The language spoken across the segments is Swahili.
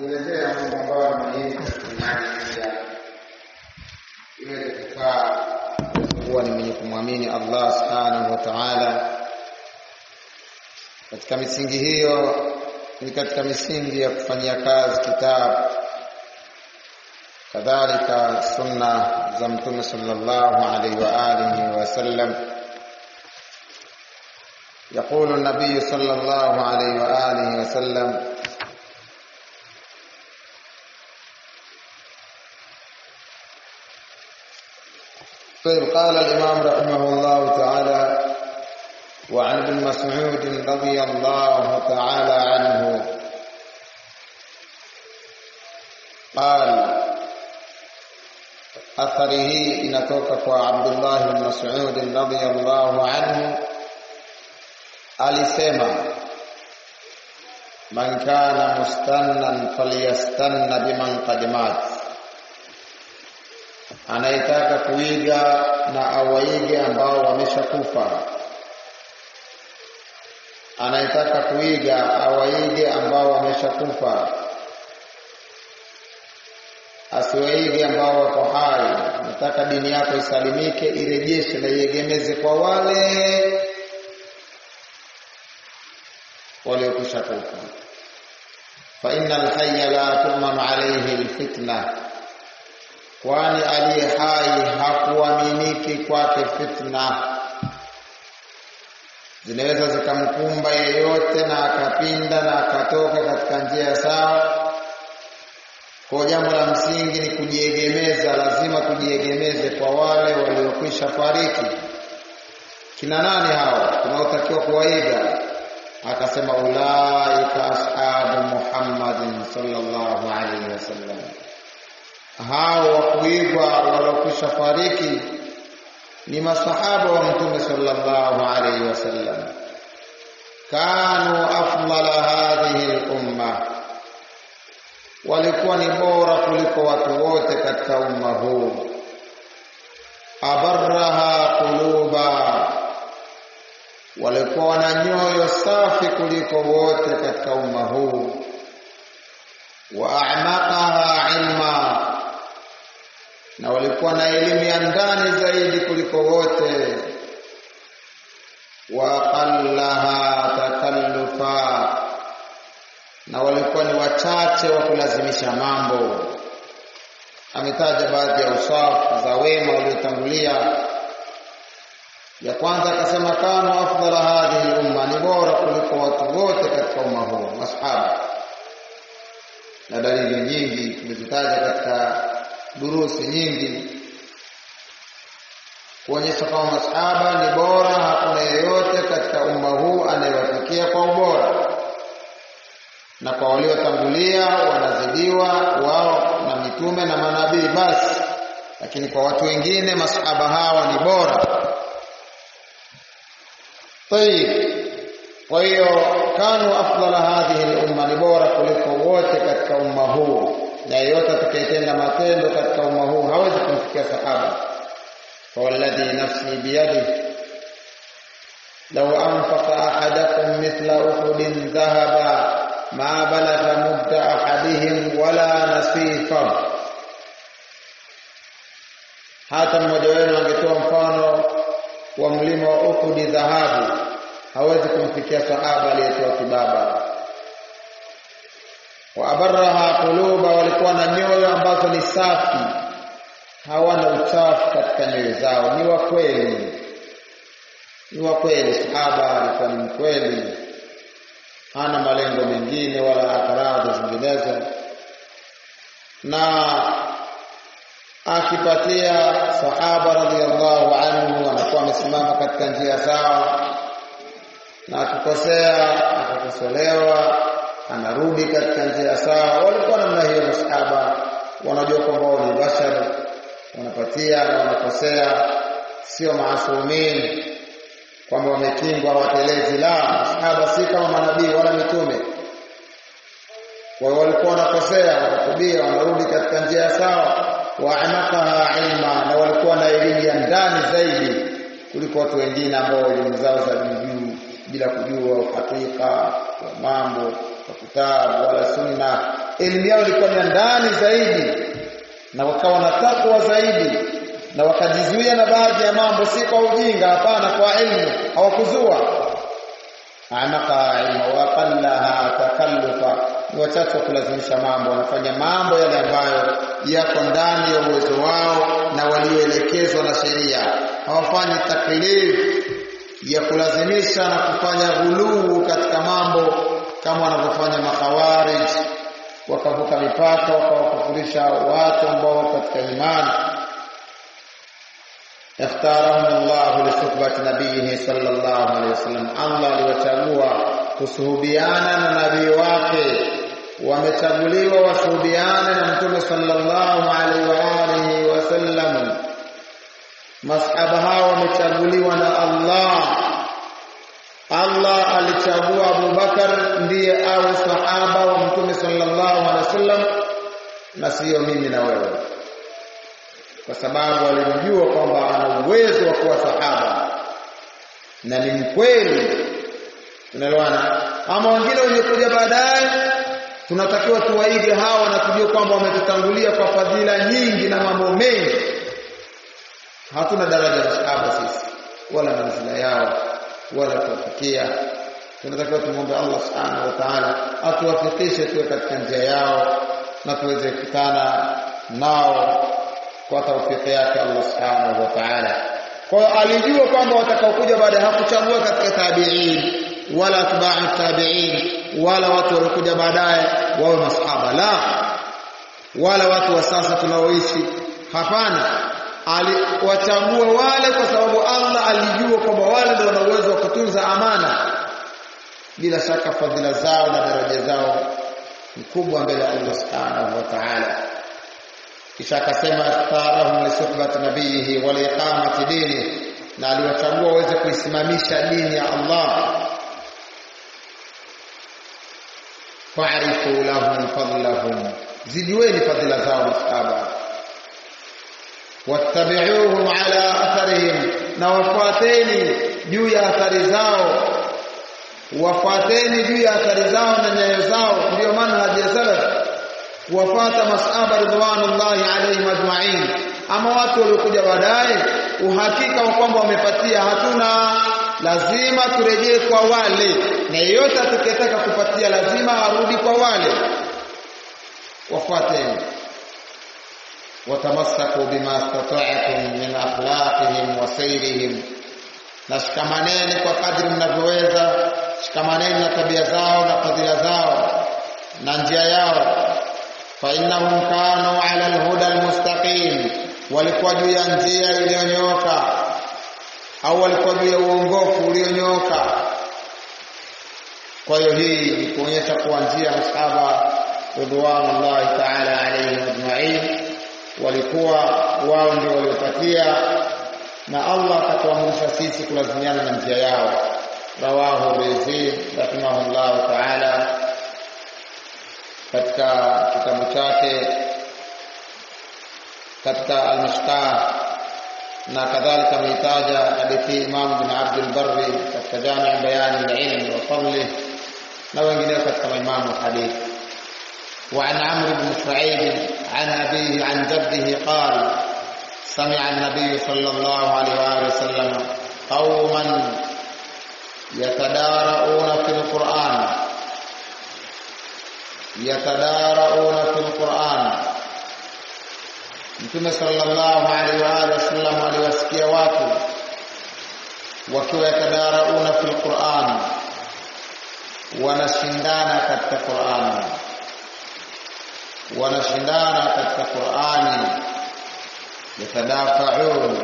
kuelezea mambo ambayo ni muhimu katika imani ya iweze kufaa kuwa ni mwenye kumwamini Allah subhanahu wa ta'ala. Katika misingi hiyo ni katika misingi ya kufanyia kazi kitabu, kadhalika sunna za Mtume sallallahu alaihi wa alihi wasallam. يقول النبي صلى الله عليه وآله وسلم: طيب. قال الإمام رحمه الله تعالى: وعن ابن مسعود رضي الله تعالى عنه قال: أثره إنتوك عبد الله بن مسعود رضي الله عنه alisema: man kana mustannan falyastanna biman qad mat, anayetaka kuiga na awaige ambao wameshakufa. Anayetaka kuiga awaige ambao wameshakufa, asiwaige ambao wako hai. Nataka dini yako isalimike, irejeshe na iegemeze kwa wale waliokwisha kufa. Fa innal hayya la tu'manu alayhi alfitna, kwani aliye hai hakuaminiki kwake fitna. Zinaweza zikamkumba yeyote na akapinda na akatoka katika njia sawa. Kwa jambo la msingi ni kujiegemeza, lazima tujiegemeze kwa wale waliokwisha fariki. Kina nani hao tunaotakiwa kuwaiga? Akasema: ulaika ashabu Muhammadin sallallahu alaihi wasallam, hao wakuigwa walokwisha fariki ni masahaba wa Mtume sallallahu alaihi wasallam. Kanu afdala hadhihi al-umma, walikuwa ni bora kuliko watu wote katika umma huu. Abarraha quluba, walikuwa na nyoyo safi kuliko wote katika umma huu. Wa a'maqaha ilma, na walikuwa na elimu ya ndani zaidi kuliko wote. Wa aqallaha takallufa, na walikuwa ni wachache wa kulazimisha mambo. Ametaja baadhi ya usafu za wema waliotangulia. Ya kwanza akasema: kanu afdala hadhihi umma, ni bora kuliko watu wote katika umma huu, masahaba. Na dalili nyingi tumezitaja katika durusi nyingi kuonyesha kwamba masahaba ni bora. Hakuna yeyote katika umma huu anayewafikia kwa ubora, na kwa waliotangulia wanazidiwa wao na mitume na manabii basi, lakini kwa watu wengine masahaba hawa ni bora. طيب. Kwa hiyo kanu afdala hadhihi al-umma, ni bora kuliko wote katika umma huu, na yeyote atakayetenda matendo katika umma huu hawezi kumfikia sahaba. Fa walladhi nafsi biyadihi law anfaqa ahadakum mithla uhudin dhahaba ma balagha mudda ahadihim wala nasifa, hata mmoja wenu angetoa mfano wa mlima wa Uhud dhahabu, hawezi kumfikia sahaba aliyetoa kibaba. Wa abarraha quluba, walikuwa na nyoyo ambazo ni safi, hawana uchafu katika nyoyo zao, ni wa kweli. Ni wa kweli, sahaba alikuwa ni mkweli, hana malengo mengine wala akaradhi zinginezo, na akipatia sahaba radhiallahu anhu anakuwa amesimama katika njia sawa, na akikosea akakosolewa anarudi katika njia sawa. Walikuwa namna hiyo masahaba, wanajua kwamba wao ni bashar, wanapatia na wanakosea, sio maasumin kwamba wamekingwa watelezi. La, masahaba si kama manabii wala mitume. Kwa hiyo walikuwa wanakosea, wanatubia, wanarudi katika njia sawa. Wa amaqaha ilma, na walikuwa na elimu ya ndani zaidi kuliko watu wengine ambao elimu zao za juu bila kujua hakika wa mambo wa kitabu wala sunna. elimu yao ilikuwa ni ndani zaidi, na wakawa na takwa zaidi, na wakajizuia na baadhi ya mambo, si kwa ujinga, hapana, kwa elimu, hawakuzua. Anaka ilmu wa qallaha takallufa, ni wachache wa kulazimisha mambo, wanafanya mambo yale ambayo yako ndani ya uwezo wao na walioelekezwa na sheria. Hawafanyi taklif ya kulazimisha na kufanya ghuluu katika mambo kama wanavyofanya makhawarij, wakavuka mipaka wakawakufurisha watu ambao katika imani. اختارهم الله لصحبة نبيه صلى الله عليه وسلم. Allah aliwachagua kusuhubiana na nabii wake, wamechaguliwa wasuhubiane na mtume sallallahu alaihi wa alihi wasallam. Masahaba hao wamechaguliwa na Allah. Allah alichagua Abu Bakar ndiye awe sahaba wa mtume sallallahu alaihi wasallam, na sio mimi na wewe, kwa sababu alimjua kwamba ana uwezo wa kuwa sahaba na ni mkweli. Tunaelewana? Ama wengine wenye kuja baadaye tunatakiwa tuwaige hawa na tujue kwamba wametutangulia kwa fadhila nyingi na mambo mengi. Hatuna daraja la sahaba sisi wala manzila yao wala kufikia. Tunatakiwa tumuombe Allah subhanahu wa ta'ala atuwafikishe tuwe katika njia yao na tuweze kukutana nao kwa tawfiki yake Allah subhanahu wa ta'ala. Kwa alijua kwamba watakaokuja baada hakuchagua katika tabi'in wala atba'u tabi'in wala watu waliokuja baadaye wawe masahaba, la, wala watu wa sasa tunaoishi, hapana. Aliwachagua wale kwa sababu Allah alijua kwamba wale ndio wana uwezo wa kutunza amana. Bila shaka fadhila zao na daraja zao ni kubwa mbele ya Allah subhanahu wa ta'ala. Kisha akasema ikhtarahum li suhbati nabihi wa li iqamati dini, na aliwachagua waweze kuisimamisha dini ya Allah. Fa'rifu lahum fadlahum, zidiweni fadhila zao masahaba. Wattabi'uhum ala atharihim, na wafuateni juu ya athari zao, wafuateni juu ya athari zao na nyayo zao. Ndio manhaji ya salaf, kuwafuata masahaba ridwanullahi alayhim ajma'in. Ama watu waliokuja baadaye, uhakika wa kwamba wamepatia hatuna, lazima turejee kwa wale, na yeyote atakayetaka kupatia lazima arudi kwa wale. Wafuateni. Watamassaku bima istata'tum min akhlaqihim wa sayrihim, na shikamaneni kwa kadri mnavyoweza, shikamaneni na tabia zao na fadhila zao na njia yao. Fa innahum kanu ala alhuda almustaqim, walikuwa juu ya njia iliyonyooka, au walikuwa juu ya uongofu ulionyooka. Kwa hiyo hii ni kuonyesha kuwa njia masahaba ridwanullahi ta'ala alayhim ajma'in walikuwa wao ndio waliopatia, na Allah akatuamrisha sisi kulazimiana na njia yao. Rawahu Rizin rahimahullah ta'ala katika kitabu chake katika al-Mishkah, na kadhalika ameitaja hadithi Imam bin Abd al-Barri katika Jami' Bayan al-Ilm wa Fadlih, na wengineo katika maimamu hadith. وعن عمرو بن سعيد عن أبيه عن جده قال سمع النبي صلى الله عليه وآله وسلم قوما يتدارؤون في القرآن. Mtume sallallahu alaihi wa alihi wasallam aliwasikia watu wakiwa yatadarauna fil Qur'an, wanashindana katika Qur'an, wanashindana katika Qur'ani. Yatadafa'un,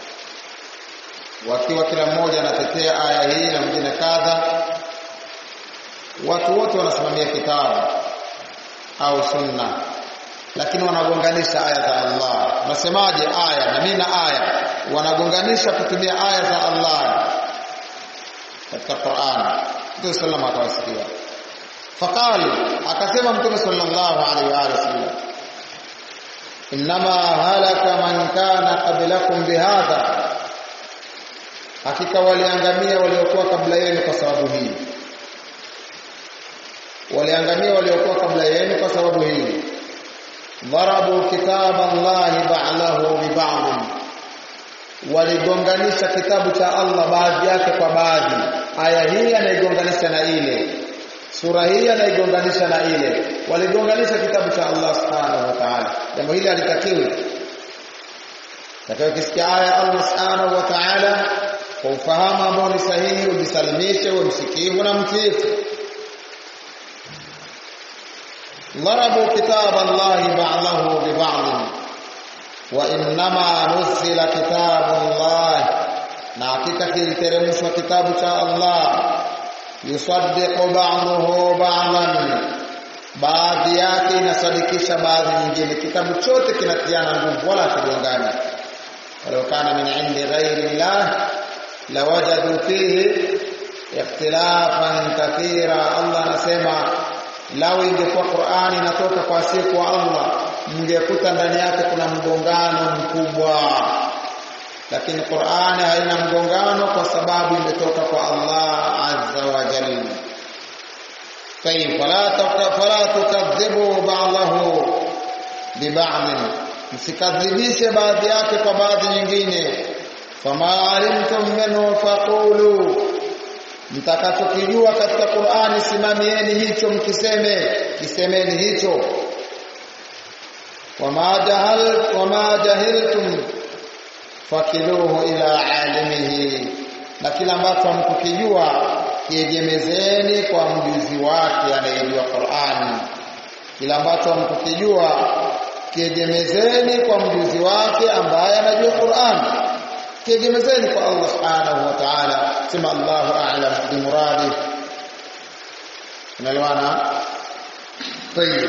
wakiwa kila mmoja anatetea aya hii na mwingine kadha. Watu wote wanasimamia kitabu au sunna, lakini wanagonganisha aya za Allah. Unasemaje aya na mimi na aya, wanagonganisha kutumia aya za Allah katika Qur'an. Mtume sallallahu alaihi wasallam faqali, akasema Mtume sallallahu alaihi wasallam, inma halaka man kana qablakum bihadha, hakika waliangamia waliokuwa kabla yenu kwa sababu hii. waliangamia waliokuwa kabla yenu kwa sababu hii. Dharabu kitaba Allah ba'dahu bi ba'd, waligonganisha kitabu cha Allah baadhi yake kwa baadhi. Aya hii anaigonganisha na ile, sura hii anaigonganisha na ile, waligonganisha kitabu cha Allah subhanahu wa ta'ala. Jambo hili halitakiwi. Kisikia aya Allah subhanahu wa ta'ala kwa ufahamu ambao ni sahihi, ujisalimishe, umsikivu na mtiifu. Dharabu kitaba Allah ba'dahu bi ba'd wa innama nuzila kitabu Allah, na hakika kiliteremshwa kitabu cha Allah, yusaddiqu ba'dahu ba'dan, baadhi yake inasadikisha baadhi nyingine. Kitabu chote kinatiana nguvu wala kigongani. Walau kana min indi ghairi Allah lawajadu fihi ikhtilafan kathira. Allah anasema lau ingekuwa Qur'ani inatoka kwa siku wa Allah, mngekuta ndani yake kuna mgongano mkubwa. Lakini Qur'ani haina mgongano kwa sababu imetoka kwa Allah azza wa jalla. Fala tukadhibu ba'dahu bi ba'd, msikadhibishe baadhi yake kwa baadhi nyingine. Fama alimtum minhu faqulu, mtakachokijua katika Qur'ani simamieni hicho, kisemeni hicho. Wama jahiltum fakiluhu ila alimihi, na kila ambacho hamkukijua kiegemezeni kwa mjuzi wake anayejua Qur'ani. Kila ambacho hamkukijua kiegemezeni kwa mjuzi wake ambaye anajua Qur'ani. Kiegemezeni kwa Allah subhanahu wa ta'ala. Sema Allahu a'lam bi muradi. Unaelewana? Tayeb.